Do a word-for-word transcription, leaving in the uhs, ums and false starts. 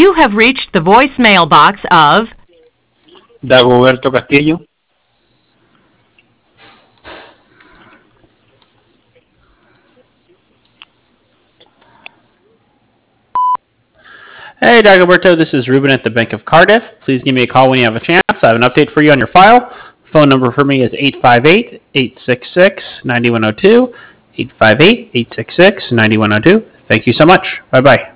You have reached the voicemail box of Dagoberto Castillo. Hey, Dagoberto, this is Ruben at the Bank of Cardiff. Please give me a call when you have a chance. I have an update for you on your file. Phone number for me is eight five eight, eight six six, nine one zero two, eight five eight, eight six six, nine one zero two. Thank you so much. Bye-bye.